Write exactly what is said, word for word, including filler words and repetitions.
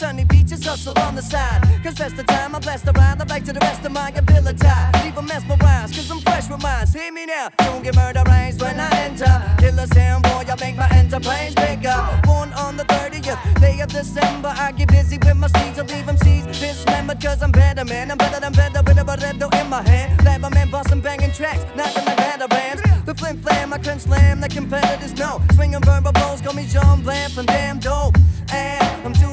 sunny beaches, hustle on the side. Cause that's the time I blast around, I back to the rest of my ability. Leave them mesmerized, cause I'm fresh with minds. Hear me now, don't get murder rains when I enter. Killer sound boy, I make my enterprise bigger. Born on the thirtieth day of December, I get busy with my steeds, I leave them seeds dismembered. Cause I'm better, man, I'm better than better with a Barretto in my hand. Lab, man, bustin' banging tracks, knocking like veterans. The flim flam, I can slam, the competitors know. Swinging verbal blows, call me Jean Blanc from damn dope. And I'm too